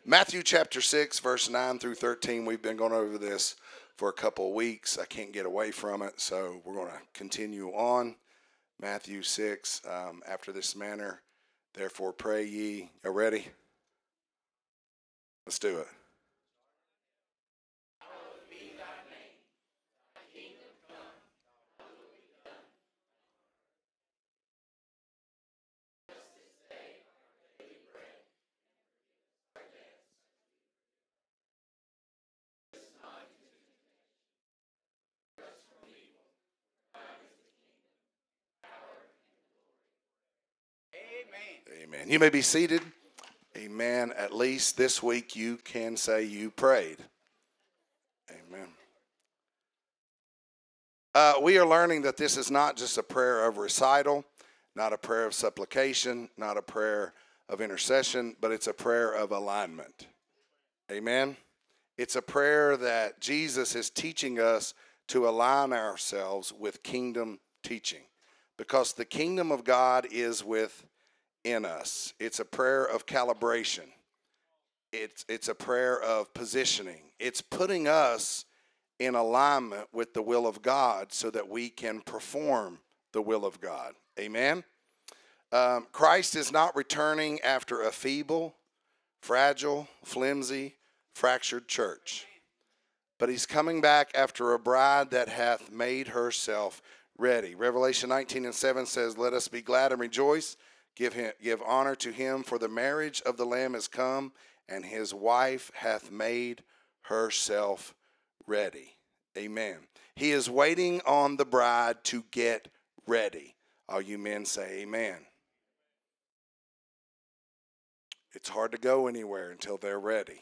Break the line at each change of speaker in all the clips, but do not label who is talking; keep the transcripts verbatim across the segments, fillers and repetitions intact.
Matthew chapter six, verse nine through thirteen. We've been going over this for a couple of weeks. I can't get away from it, so we're going to continue on. Matthew six, um, after this manner, therefore pray ye. Are ready? Let's do it. Amen. You may be seated. Amen. At least this week you can say you prayed. Amen. Uh, we are learning that this is not just a prayer of recital, not a prayer of supplication, not a prayer of intercession, but it's a prayer of alignment. Amen. It's a prayer that Jesus is teaching us to align ourselves with kingdom teaching, because the kingdom of God is within us. It's a prayer of calibration. It's, it's a prayer of positioning. It's putting us in alignment with the will of God so that we can perform the will of God. Amen. Um, Christ is not returning after a feeble, fragile, flimsy, fractured church, but he's coming back after a bride that hath made herself ready. Revelation nineteen and seven says, let us be glad and rejoice, give him, give honor to him, for the marriage of the Lamb is come, and his wife hath made herself ready. Amen. He is waiting on the bride to get ready. All you men say amen. It's hard to go anywhere until they're ready.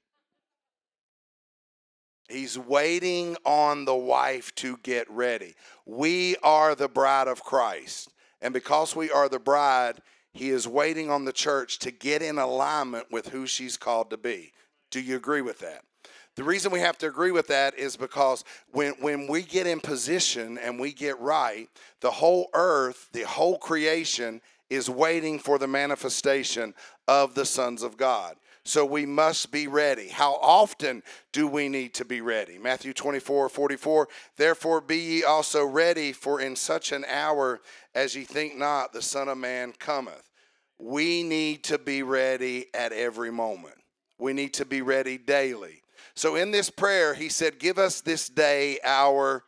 He's waiting on the wife to get ready. We are the bride of Christ. And because we are the bride, he is waiting on the church to get in alignment with who she's called to be. Do you agree with that? The reason we have to agree with that is because when, when we get in position and we get right, the whole earth, the whole creation is waiting for the manifestation of the sons of God. So we must be ready. How often do we need to be ready? Matthew twenty-four, forty-four, therefore be ye also ready, for in such an hour as ye think not, the Son of Man cometh. We need to be ready at every moment. We need to be ready daily. So in this prayer, he said, give us this day our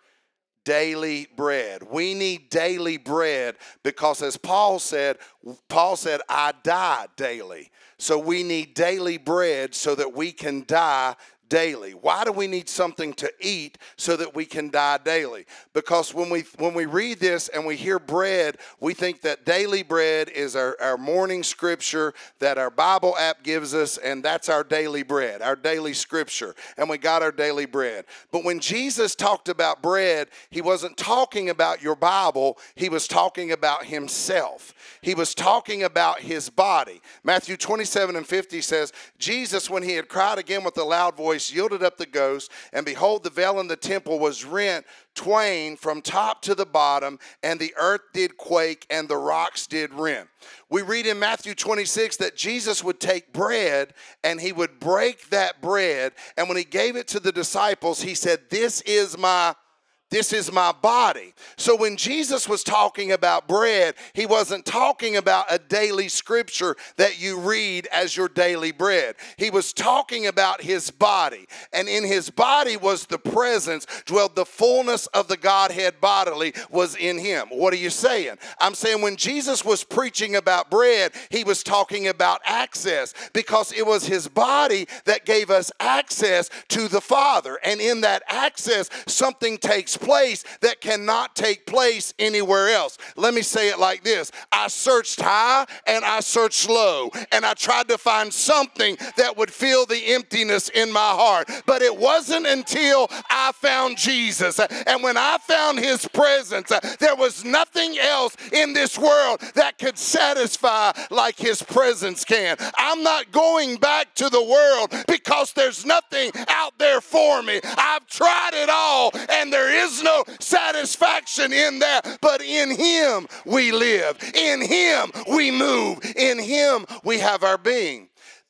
daily bread. We need daily bread because, as Paul said, Paul said, I die daily. So we need daily bread so that we can die daily. Why do we need something to eat so that we can die daily? Because when we when we read this and we hear bread, we think that daily bread is our, our morning scripture that our Bible app gives us, and that's our daily bread, our daily scripture, and we got our daily bread. But when Jesus talked about bread, he wasn't talking about your Bible, he was talking about himself. He was talking about his body. Matthew twenty-seven and fifty says, Jesus, when he had cried again with a loud voice, yielded up the ghost, and behold, the veil in the temple was rent twain from top to the bottom, and the earth did quake, and the rocks did rend. We read in Matthew twenty-six that Jesus would take bread, and he would break that bread, and when he gave it to the disciples, he said, this is my This is my body. So when Jesus was talking about bread, he wasn't talking about a daily scripture that you read as your daily bread. He was talking about his body. And in his body was the presence, dwelled the fullness of the Godhead bodily was in him. What are you saying? I'm saying when Jesus was preaching about bread, he was talking about access, because it was his body that gave us access to the Father. And in that access, something takes place that cannot take place anywhere else. Let me say it like this. I searched high and I searched low, and I tried to find something that would fill the emptiness in my heart. But it wasn't until I found Jesus. And when I found his presence, there was nothing else in this world that could satisfy like his presence can. I'm not going back to the world because there's nothing out there for me. I've tried it all and there is no satisfaction in that, but in him we live. In him we move. In him we have our being.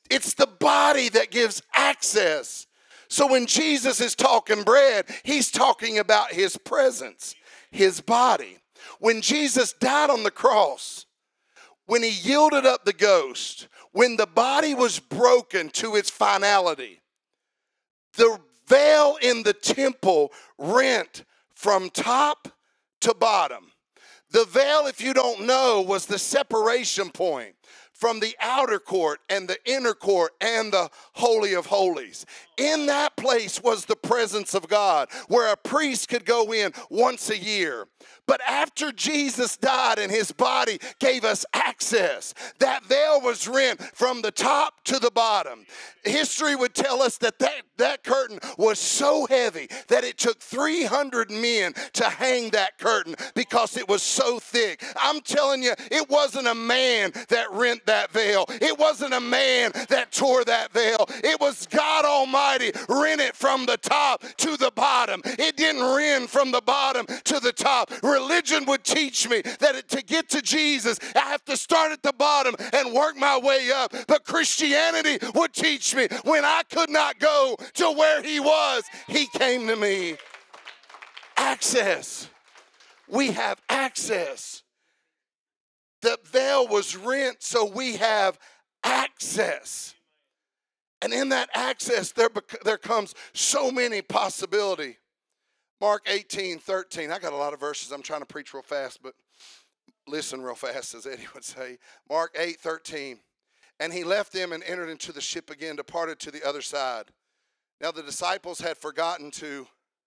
It's the body that gives access. So when Jesus is talking bread, he's talking about his presence, his body. When Jesus died on the cross, when he yielded up the ghost, when the body was broken to its finality, the veil in the temple rent from top to bottom. The veil, if you don't know, was the separation point from the outer court and the inner court and the Holy of Holies. In that place was the presence of God, where a priest could go in once a year. But after Jesus died and his body gave us access, that veil was rent from the top to the bottom. History would tell us that that, that curtain was so heavy that it took three hundred men to hang that curtain because it was so thick. I'm telling you, it wasn't a man that rent that veil. It wasn't a man that tore that veil. It was God Almighty rent it from the top to the bottom. It didn't rend from the bottom to the top. Religion would teach me that it, to get to Jesus, I have to start at the bottom and work my way up. But Christianity would teach me when I could not go to where he was, he came to me. Access. We have access. The veil was rent, so we have access. And in that access, there, there comes so many possibility. Mark eighteen, thirteen. I got a lot of verses. I'm trying to preach real fast, but listen real fast, as Eddie would say. Mark eight, thirteen. And he left them and entered into the ship again, departed to the other side. Now the disciples had forgotten to,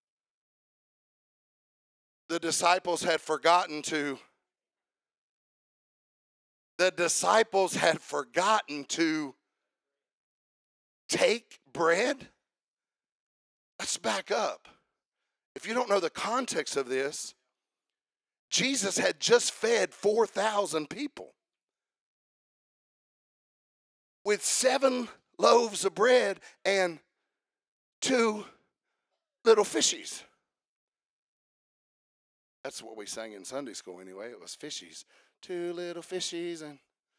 the disciples had forgotten to, the disciples had forgotten to take bread. Let's back up. If you don't know the context of this, Jesus had just fed four thousand people with seven loaves of bread and two little fishies. That's what we sang in Sunday school anyway. It was fishies. Two little fishies and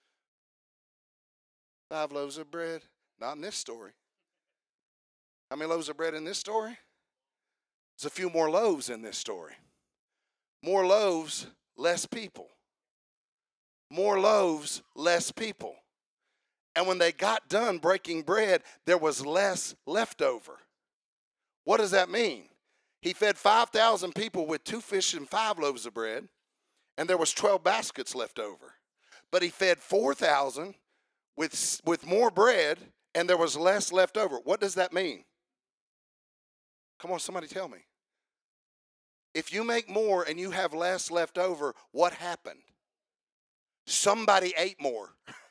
five loaves of bread. Not in this story. How many loaves of bread in this story? There's a few more loaves in this story. More loaves, less people. More loaves, less people. And when they got done breaking bread, there was less left over. What does that mean? He fed five thousand people with two fish and five loaves of bread, and there was twelve baskets left over. But he fed four thousand with, with more bread, and there was less left over. What does that mean? Come on, somebody tell me. If you make more and you have less left over, what happened? Somebody ate more.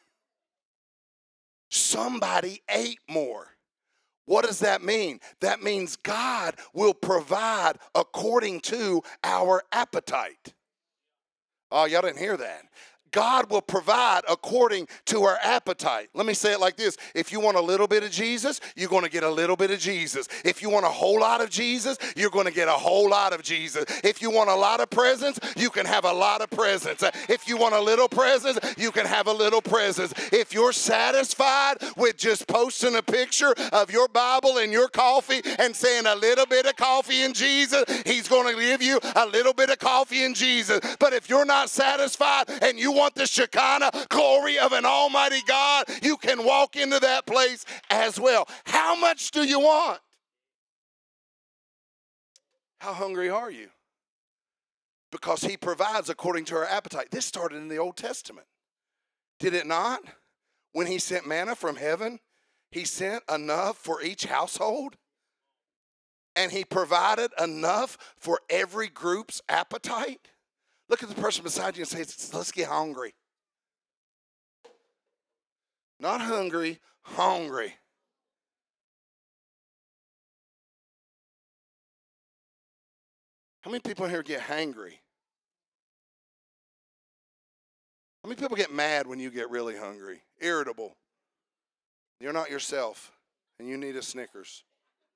Somebody ate more. What does that mean? That means God will provide according to our appetite. Oh, y'all didn't hear that. God will provide according to our appetite. Let me say it like this. If you want a little bit of Jesus, you're going to get a little bit of Jesus. If you want a whole lot of Jesus, you're going to get a whole lot of Jesus. If you want a lot of presents, you can have a lot of presents. If you want a little presents, you can have a little presents. If you're satisfied with just posting a picture of your Bible and your coffee and saying a little bit of coffee in Jesus, he's going to give you a little bit of coffee in Jesus. But if you're not satisfied and you want the Shekinah glory of an almighty God, you can walk into that place as well. How much do you want? How hungry are you? Because he provides according to our appetite. This started in the Old Testament. Did it not? When he sent manna from heaven, he sent enough for each household. And he provided enough for every group's appetite. Look at the person beside you and say, let's get hungry. Not hungry, hungry. How many people here get hangry? How many people get mad when you get really hungry? Irritable. You're not yourself, and you need a Snickers.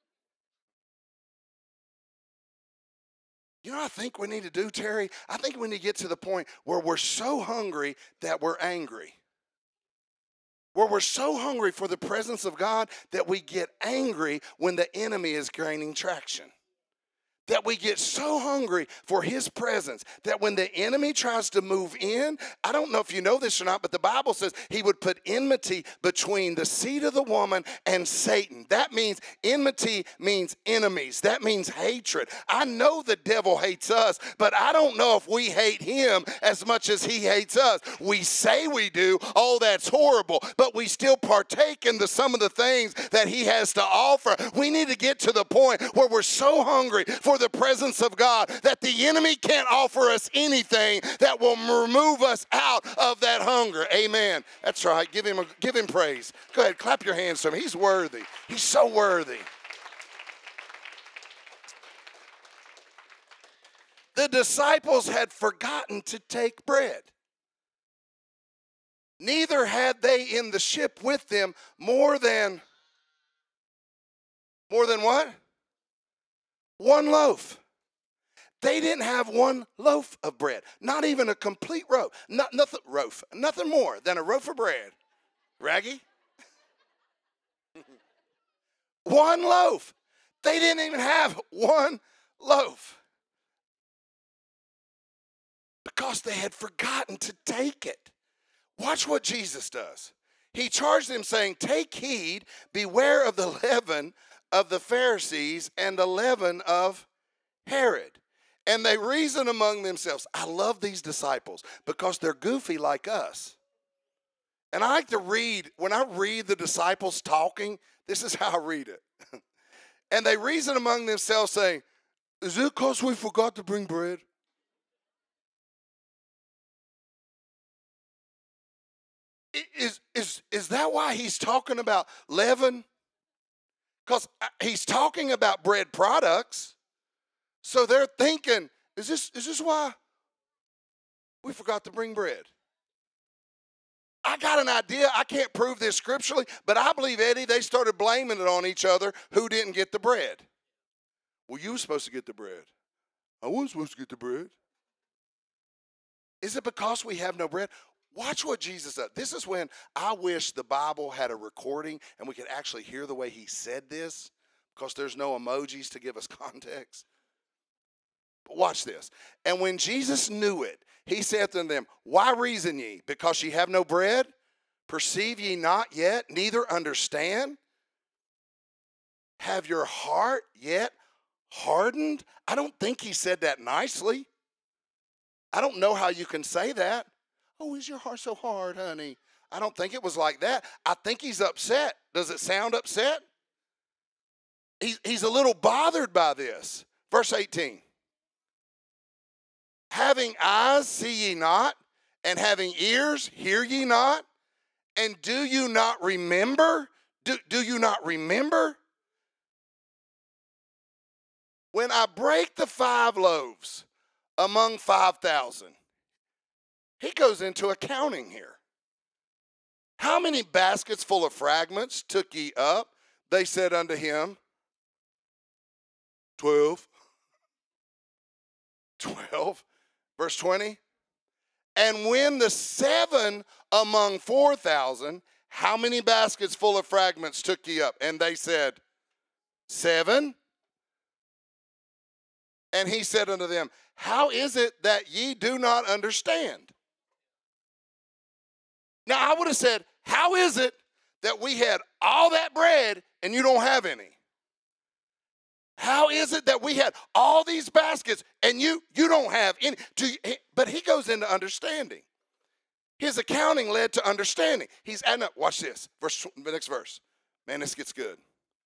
You know what I think we need to do, Terry? I think we need to get to the point where we're so hungry that we're angry. where we're so hungry for the presence of God that we get angry when the enemy is gaining traction. That we get so hungry for his presence that when the enemy tries to move in, I don't know if you know this or not, but the Bible says he would put enmity between the seed of the woman and Satan. That means enmity means enemies. That means hatred. I know the devil hates us, but I don't know if we hate him as much as he hates us. We say we do. Oh, that's horrible. But we still partake in the, some of the things that he has to offer. We need to get to the point where we're so hungry for the presence of God that the enemy can't offer us anything that will remove us out of that hunger. Amen. That's right. Give him a, give him praise. Go ahead, clap your hands to him. He's worthy. He's so worthy. The disciples had forgotten to take bread. Neither had they in the ship with them more than more than what? One loaf. They didn't have one loaf of bread, not even a complete loaf, not nothing loaf, nothing more than a loaf of bread. Raggy? One loaf. They didn't even have one loaf because they had forgotten to take it. Watch what Jesus does. He charged them saying, "Take heed, beware of the leaven of the Pharisees and the leaven of Herod." And they reason among themselves. I love these disciples because they're goofy like us. And I like to read, when I read the disciples talking, this is how I read it. And they reason among themselves saying, "Is it because we forgot to bring bread?" Is, is, is that why he's talking about leaven? Because he's talking about bread products. So they're thinking, is this, is this why we forgot to bring bread? I got an idea. I can't prove this scripturally, but I believe, Eddie, they started blaming it on each other who didn't get the bread. Well, you were supposed to get the bread. I wasn't supposed to get the bread. Is it because we have no bread? Watch what Jesus does. This is when I wish the Bible had a recording and we could actually hear the way he said this, because there's no emojis to give us context. But watch this. And when Jesus knew it, he saith unto them, "Why reason ye? Because ye have no bread? Perceive ye not yet, neither understand? Have your heart yet hardened?" I don't think he said that nicely. I don't know how you can say that. "Oh, is your heart so hard, honey?" I don't think it was like that. I think he's upset. Does it sound upset? He's, he's a little bothered by this. Verse eighteen. "Having eyes, see ye not, and having ears, hear ye not, and do you not remember?" Do, do you not remember? "When I break the five loaves among five thousand, he goes into accounting here. "How many baskets full of fragments took ye up? They said unto him, Twelve. Twelve. Verse twenty. "And when the seven among four thousand, how many baskets full of fragments took ye up? And they said, Seven. And he said unto them, How is it that ye do not understand?" Now I would have said, how is it that we had all that bread and you don't have any? How is it that we had all these baskets and you, you don't have any? But he goes into understanding. His accounting led to understanding. He's adding up. Watch this. Verse, the next verse. Man, this gets good.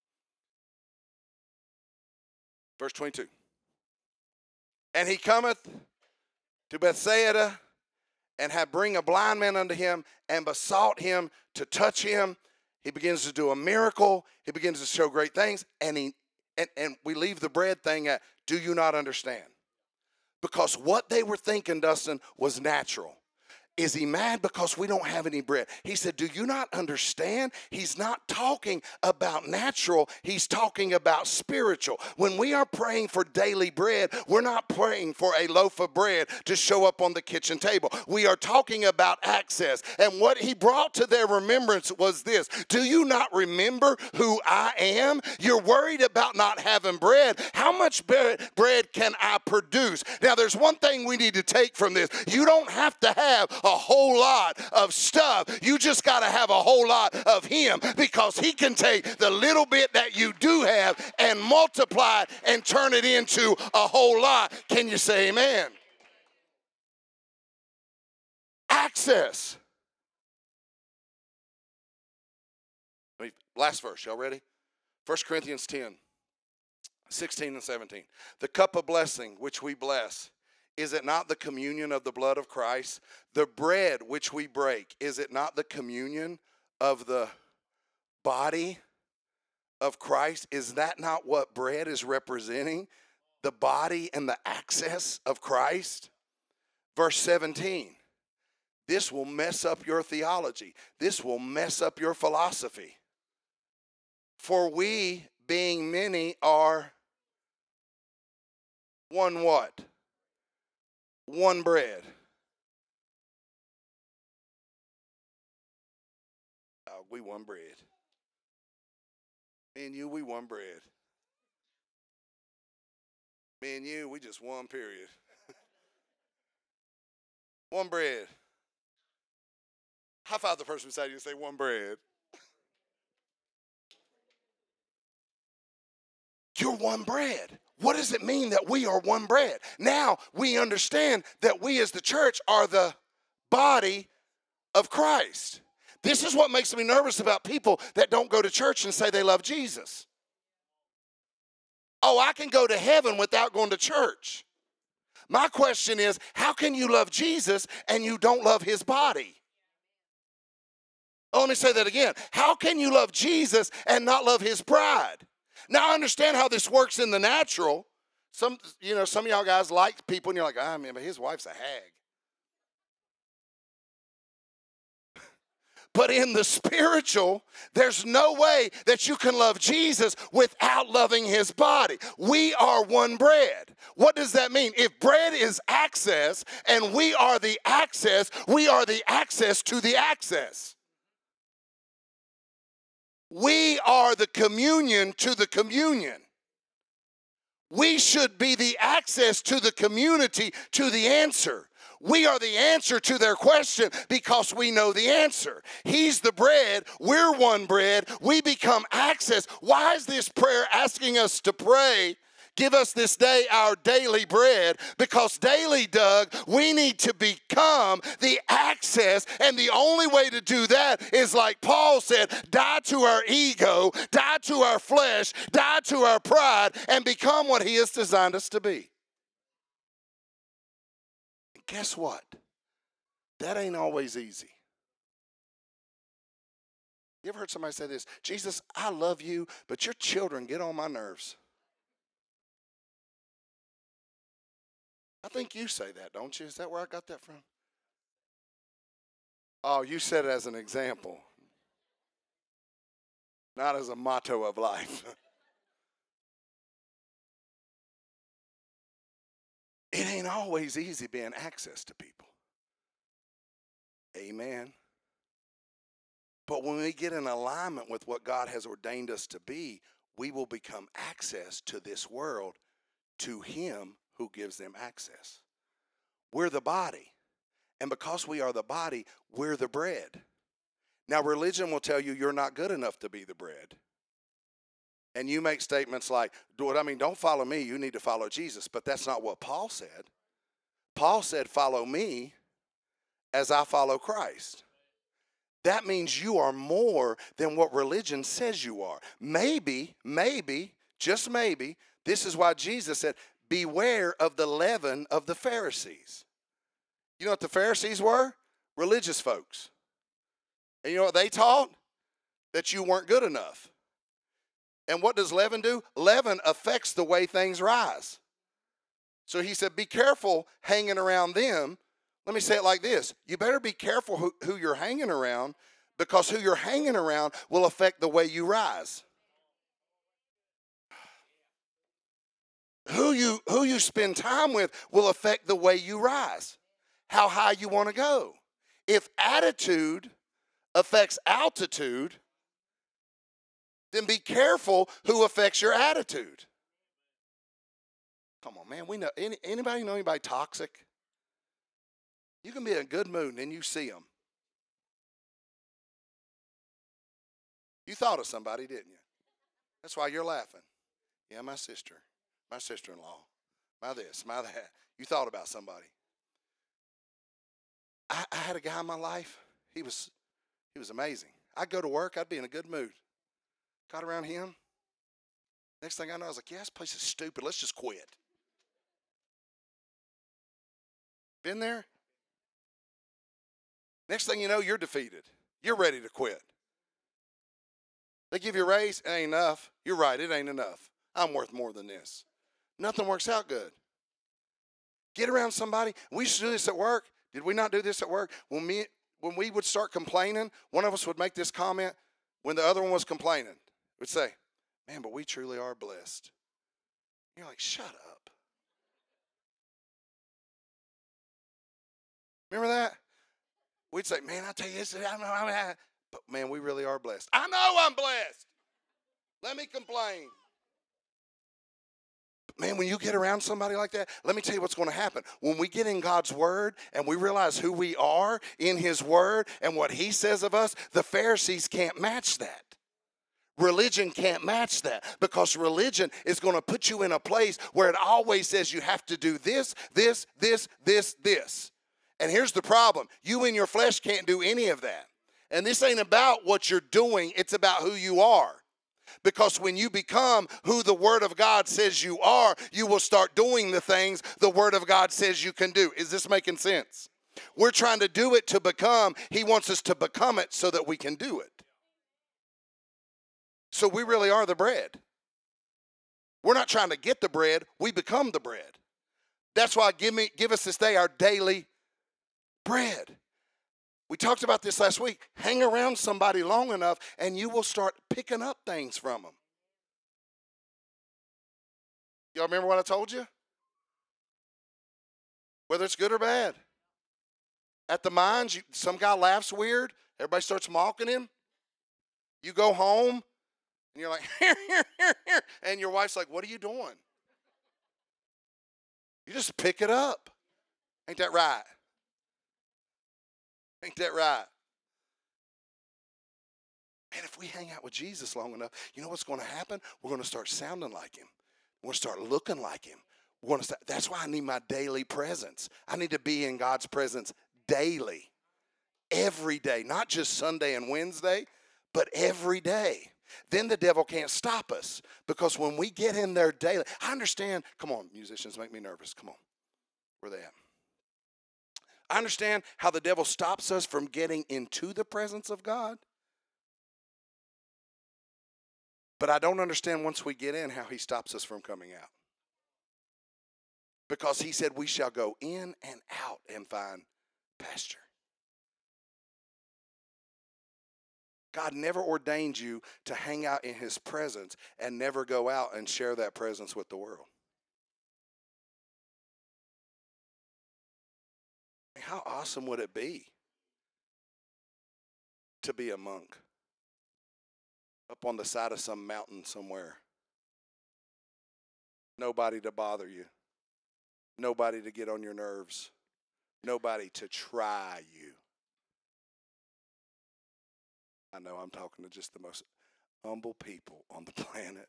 Verse twenty-two. "And he cometh to Bethsaida, and had bring a blind man unto him, and besought him to touch him." He begins to do a miracle. He begins to show great things. And he and, and we leave the bread thing at, do you not understand? Because what they were thinking, Dustin, was natural. Is he mad because we don't have any bread? He said, do you not understand? He's not talking about natural. He's talking about spiritual. When we are praying for daily bread, we're not praying for a loaf of bread to show up on the kitchen table. We are talking about access. And what he brought to their remembrance was this. Do you not remember who I am? You're worried about not having bread. How much bread can I produce? Now, there's one thing we need to take from this. You don't have to have a whole lot of stuff. You just got to have a whole lot of him, because he can take the little bit that you do have and multiply it and turn it into a whole lot. Can you say amen? Access. Last verse, y'all ready? First Corinthians ten, sixteen and seventeen. The cup of blessing which we bless, is it not the communion of the blood of Christ? The bread which we break, is it not the communion of the body of Christ? Is that not what bread is representing? The body and the access of Christ? Verse seventeen. This will mess up your theology. This will mess up your philosophy. For we, being many, are one what? One bread. Oh, we one bread. Me and you, we one bread. Me and you, we just one period. One bread. High five the person beside you and say one bread. You're one bread. What does it mean that we are one bread? Now we understand that we as the church are the body of Christ. This is what makes me nervous about people that don't go to church and say they love Jesus. Oh, I can go to heaven without going to church. My question is, how can you love Jesus and you don't love his body? Oh, let me say that again. How can you love Jesus and not love his bride? Now, I understand how this works in the natural. Some, you know, some of y'all guys like people, and you're like, ah, man, but his wife's a hag. But in the spiritual, there's no way that you can love Jesus without loving his body. We are one bread. What does that mean? If bread is access and we are the access, we are the access to the access. We are the communion to the communion. We should be the access to the community to the answer. We are the answer to their question because we know the answer. He's the bread. We're one bread. We become access. Why is this prayer asking us to pray? Give us this day our daily bread, because daily, Doug, we need to become the access, and the only way to do that is like Paul said, die to our ego, die to our flesh, die to our pride, and become what he has designed us to be. And guess what? That ain't always easy. You ever heard somebody say this? Jesus, I love you, but your children get on my nerves. I think you say that, don't you? Is that where I got that from? Oh, you said it as an example, not as a motto of life. It ain't always easy being access to people. Amen. But when we get in alignment with what God has ordained us to be, we will become access to this world, to him who gives them access. We're the body. And because we are the body, we're the bread. Now, religion will tell you you're not good enough to be the bread. And you make statements like, I mean, don't follow me, you need to follow Jesus. But that's not what Paul said. Paul said, follow me as I follow Christ. That means you are more than what religion says you are. Maybe, maybe, just maybe, this is why Jesus said, beware of the leaven of the Pharisees. You know what the Pharisees were? Religious folks. And you know what they taught? That you weren't good enough. And what does leaven do? Leaven affects the way things rise. So he said, be careful hanging around them. Let me say it like this. You better be careful who, who you're hanging around, because who you're hanging around will affect the way you rise. Who you, who you spend time with will affect the way you rise, how high you want to go. If attitude affects altitude, then be careful who affects your attitude. Come on, man. We know any, anybody know anybody toxic? You can be in a good mood and then you see them. You thought of somebody, didn't you? That's why you're laughing. Yeah, my sister, my sister-in-law, my this, my that. You thought about somebody. I, I had a guy in my life. He was, he was amazing. I'd go to work. I'd be in a good mood. Got around him. Next thing I know, I was like, yeah, this place is stupid. Let's just quit. Been there? Next thing you know, you're defeated. You're ready to quit. They give you a raise, it ain't enough. You're right, it ain't enough. I'm worth more than this. Nothing works out good. Get around somebody. We used to do this at work. Did we not do this at work? When me, when we would start complaining, one of us would make this comment when the other one was complaining. We'd say, man, but we truly are blessed. You're like, shut up. Remember that? We'd say, man, I tell you this, I know, I but man, we really are blessed. I know I'm blessed. Let me complain. But man, when you get around somebody like that, let me tell you what's going to happen. When we get in God's word and we realize who we are in his word and what he says of us, the Pharisees can't match that. Religion can't match that, because religion is going to put you in a place where it always says you have to do this, this, this, this, this. And here's the problem. You in your flesh can't do any of that. And this ain't about what you're doing. It's about who you are. Because when you become who the Word of God says you are, you will start doing the things the Word of God says you can do. Is this making sense? We're trying to do it to become. He wants us to become it so that we can do it. So we really are the bread. We're not trying to get the bread. We become the bread. That's why give me, give us this day our daily bread. We talked about this last week. Hang around somebody long enough and you will start picking up things from them. Y'all remember what I told you? Whether it's good or bad. At the mines, you, some guy laughs weird. Everybody starts mocking him. You go home and you're like, here, here, here, here. And your wife's like, what are you doing? You just pick it up. Ain't that right? Ain't that right? Man, if we hang out with Jesus long enough, you know what's going to happen? We're going to start sounding like him. We're going to start looking like him. We're going to start, that's why I need my daily presence. I need to be in God's presence daily, every day, not just Sunday and Wednesday, but every day. Then the devil can't stop us, because when we get in there daily, I understand. Come on, musicians, make me nervous. Come on. Where are they at? I understand how the devil stops us from getting into the presence of God. But I don't understand once we get in how he stops us from coming out. Because he said we shall go in and out and find pasture. God never ordained you to hang out in his presence and never go out and share that presence with the world. How awesome would it be to be a monk up on the side of some mountain somewhere? Nobody to bother you. Nobody to get on your nerves. Nobody to try you. I know I'm talking to just the most humble people on the planet.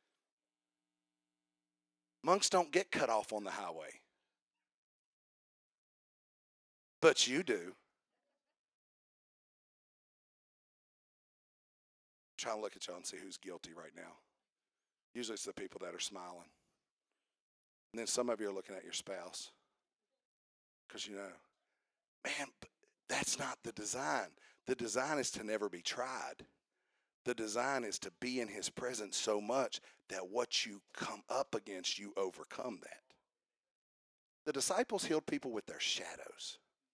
Monks don't get cut off on the highway. But you do. I'm trying to look at y'all and see who's guilty right now. Usually it's the people that are smiling. And then some of you are looking at your spouse. Because you know, man, that's not the design. The design is to never be tried. The design is to be in his presence so much that what you come up against, you overcome that. The disciples healed people with their shadows.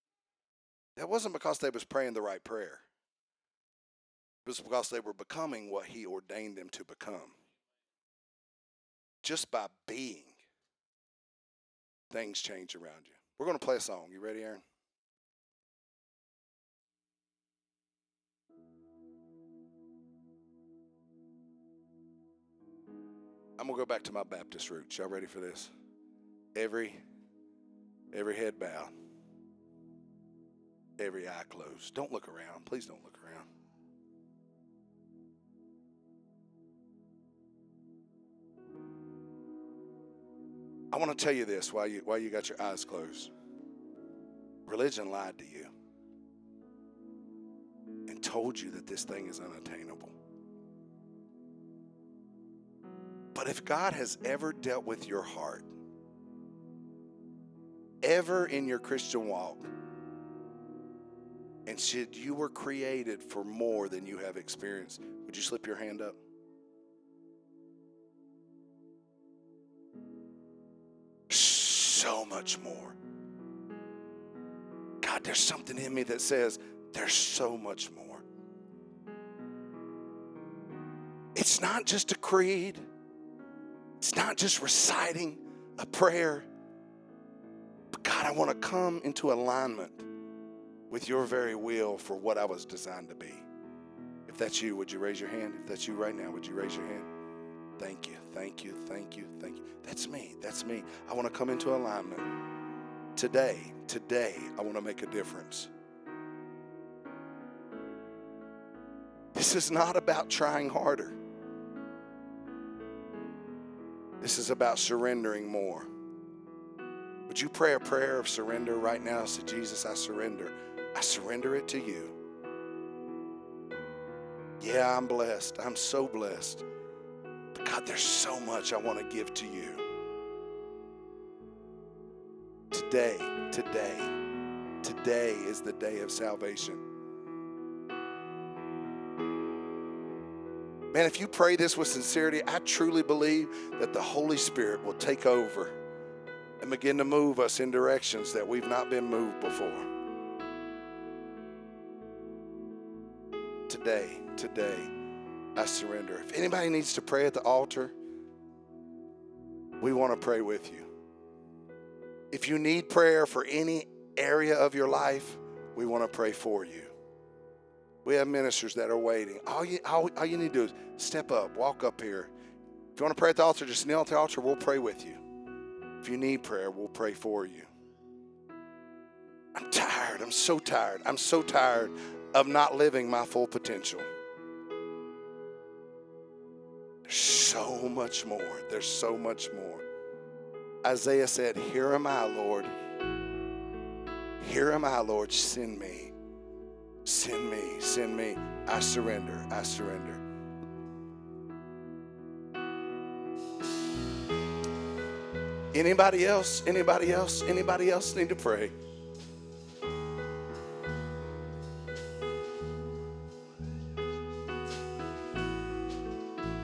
That wasn't because they was praying the right prayer. It was because they were becoming what he ordained them to become. Just by being, things change around you. We're going to play a song. You ready, Aaron? I'm going to go back to my Baptist roots. Y'all ready for this? Every, every head bowed. Every eye closed. Don't look around. Please don't look around. I want to tell you this while you, while you got your eyes closed. Religion lied to you and told you that this thing is unattainable. But if God has ever dealt with your heart, ever in your Christian walk, and said you were created for more than you have experienced, would you slip your hand up? So much more. God, there's something in me that says there's so much more. It's not just a creed. It's not just reciting a prayer. But God, I want to come into alignment with your very will for what I was designed to be. If that's you, would you raise your hand? If that's you right now, would you raise your hand? Thank you, thank you, thank you, thank you. That's me, that's me. I want to come into alignment. Today, today, I want to make a difference. This is not about trying harder. This is about surrendering more. Would you pray a prayer of surrender right now? Say, Jesus, I surrender. I surrender it to you. Yeah, I'm blessed. I'm so blessed. But God, there's so much I want to give to you. Today, today, today is the day of salvation. Man, if you pray this with sincerity, I truly believe that the Holy Spirit will take over and begin to move us in directions that we've not been moved before. Today, today, I surrender. If anybody needs to pray at the altar, we want to pray with you. If you need prayer for any area of your life, we want to pray for you. We have ministers that are waiting. All you, all, all you need to do is step up, walk up here. If you want to pray at the altar, just kneel at the altar. We'll pray with you. If you need prayer, we'll pray for you. I'm tired. I'm so tired. I'm so tired of not living my full potential. There's so much more. There's so much more. Isaiah said, here am I, Lord. Here am I, Lord. Send me. Send me. Send me. I surrender. I surrender. Anybody else? Anybody else? Anybody else need to pray?